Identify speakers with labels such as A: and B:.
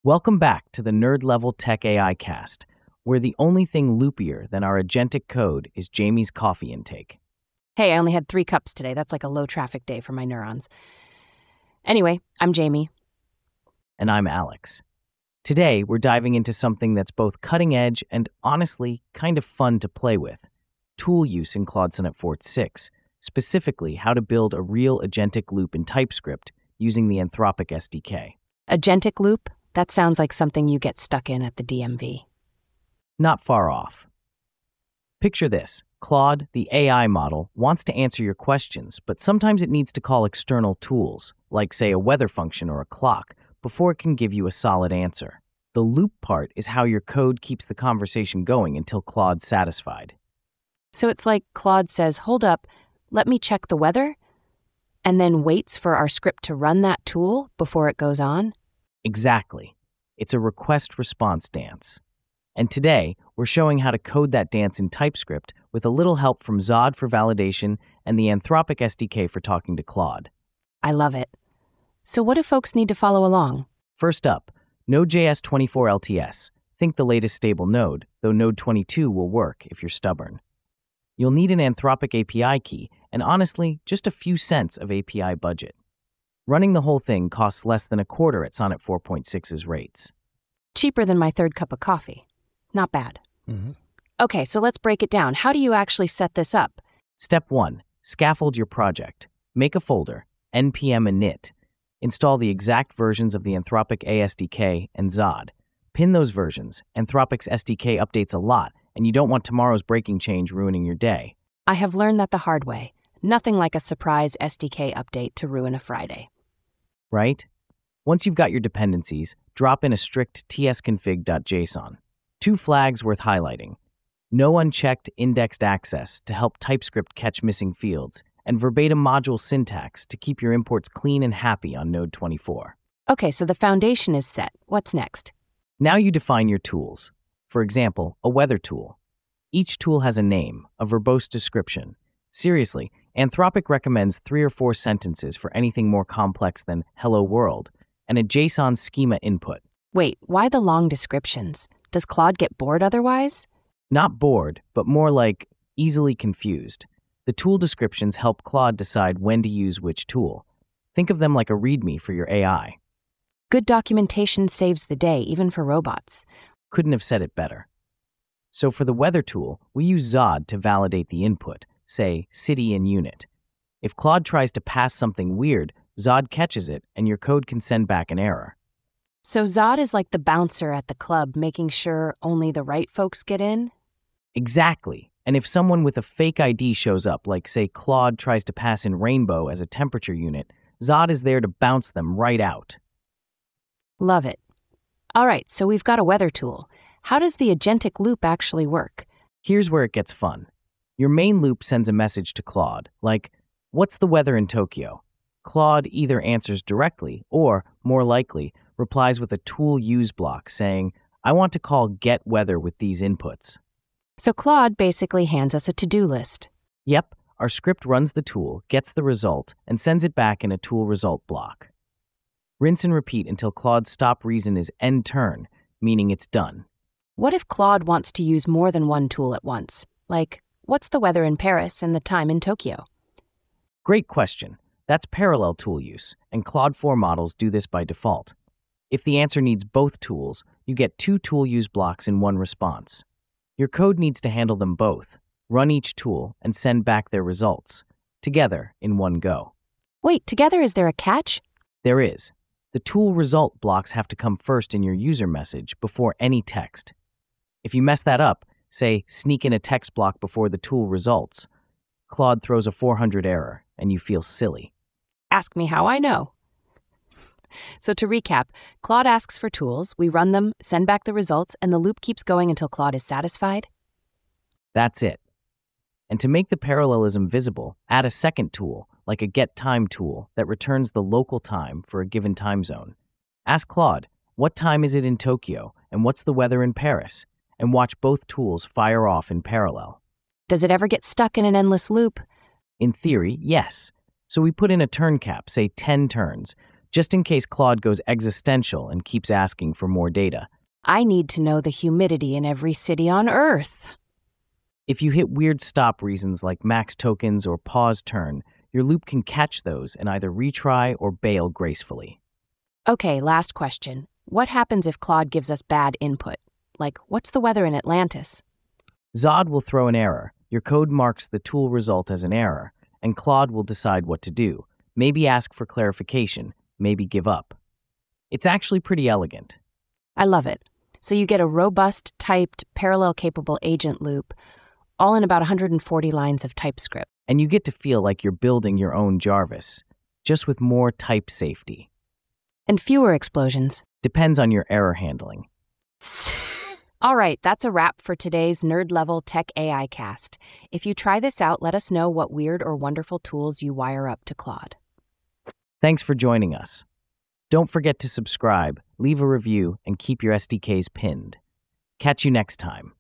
A: Welcome back to the Nerd Level Tech AI Cast, where the only thing loopier than our agentic code is Jamie's coffee intake.
B: Hey, I only had 3 cups today. That's like a low-traffic day for my neurons. Anyway, I'm Jamie.
A: And I'm Alex. Today, we're diving into something that's both cutting edge and, honestly, kind of fun to play with. Tool use in Claude Sonnet Forte 6, specifically how to build a real agentic loop in TypeScript using the Anthropic SDK.
B: Agentic loop? That sounds like something you get stuck in at the DMV.
A: Not far off. Picture this. Claude, the AI model, wants to answer your questions, but sometimes it needs to call external tools, like, say, a weather function or a clock, before it can give you a solid answer. The loop part is how your code keeps the conversation going until Claude's satisfied.
B: So it's like Claude says, hold up, let me check the weather, and then waits for our script to run that tool before it goes on?
A: Exactly. It's a request-response dance. And today, we're showing how to code that dance in TypeScript with a little help from Zod for validation and the Anthropic SDK for talking to Claude.
B: I love it. So what do folks need to follow along?
A: First up, Node.js 24 LTS. Think the latest stable node, though Node 22 will work if you're stubborn. You'll need an Anthropic API key, and honestly, just a few cents of API budget. Running the whole thing costs less than a quarter at Sonnet 4.6's rates.
B: Cheaper than my 3rd cup of coffee. Not bad. Okay, so let's break it down. How do you actually set this up?
A: Step 1. Scaffold your project. Make a folder, npm init. Install the exact versions of the Anthropic ASDK and Zod. Pin those versions. Anthropic's SDK updates a lot, and you don't want tomorrow's breaking change ruining your day.
B: I have learned that the hard way. Nothing like a surprise SDK update to ruin a Friday.
A: Right? Once you've got your dependencies, drop in a strict tsconfig.json. 2 flags worth highlighting. No unchecked indexed access to help TypeScript catch missing fields, and verbatim module syntax to keep your imports clean and happy on Node 24.
B: Okay, so the foundation is set. What's next?
A: Now you define your tools. For example, a weather tool. Each tool has a name, a verbose description. Seriously, Anthropic recommends 3 or 4 sentences for anything more complex than hello world, and a JSON schema input.
B: Wait, why the long descriptions? Does Claude get bored otherwise?
A: Not bored, but more like easily confused. The tool descriptions help Claude decide when to use which tool. Think of them like a README for your AI.
B: Good documentation saves the day, even for robots.
A: Couldn't have said it better. So for the weather tool, we use Zod to validate the input, say city in unit. If Claude tries to pass something weird, Zod catches it and your code can send back an error.
B: So Zod is like the bouncer at the club, making sure only the right folks get in?
A: Exactly. And if someone with a fake ID shows up, like say Claude tries to pass in rainbow as a temperature unit, Zod is there to bounce them right out.
B: Love it. All right, so we've got a weather tool. How does the agentic loop actually work?
A: Here's where it gets fun. Your main loop sends a message to Claude, like, "What's the weather in Tokyo?" Claude either answers directly or, more likely, replies with a tool use block saying, "I want to call get weather with these inputs."
B: So Claude basically hands us a to-do list.
A: Yep, our script runs the tool, gets the result, and sends it back in a tool result block. Rinse and repeat until Claude's stop reason is end turn, meaning it's done.
B: What if Claude wants to use more than one tool at once? Like, what's the weather in Paris and the time in Tokyo?
A: Great question. That's parallel tool use, and Claude 4 models do this by default. If the answer needs both tools, you get 2 tool use blocks in one response. Your code needs to handle them both, run each tool, and send back their results, together in one go.
B: Wait, together is there a catch?
A: There is. The tool result blocks have to come first in your user message before any text. If you mess that up, say sneak in a text block before the tool results, Claude throws a 400 error and you feel silly.
B: Ask me how I know. So to recap, Claude asks for tools, we run them, send back the results, and the loop keeps going until Claude is satisfied?
A: That's it. And to make the parallelism visible, add a second tool, like a getTime tool, that returns the local time for a given time zone. Ask Claude, what time is it in Tokyo, and what's the weather in Paris? And watch both tools fire off in parallel.
B: Does it ever get stuck in an endless loop?
A: In theory, yes. So we put in a turn cap, say 10 turns, just in case Claude goes existential and keeps asking for more data.
B: I need to know the humidity in every city on Earth.
A: If you hit weird stop reasons like max tokens or pause turn, your loop can catch those and either retry or bail gracefully.
B: Okay, last question. What happens if Claude gives us bad input? Like, what's the weather in Atlantis?
A: Zod will throw an error. Your code marks the tool result as an error, and Claude will decide what to do. Maybe ask for clarification, maybe give up. It's actually pretty elegant.
B: I love it. So you get a robust, typed, parallel-capable agent loop, all in about 140 lines of TypeScript.
A: And you get to feel like you're building your own Jarvis, just with more type safety.
B: And fewer explosions.
A: Depends on your error handling.
B: All right, that's a wrap for today's Nerd Level Tech AI Cast. If you try this out, let us know what weird or wonderful tools you wire up to Claude.
A: Thanks for joining us. Don't forget to subscribe, leave a review, and keep your SDKs pinned. Catch you next time.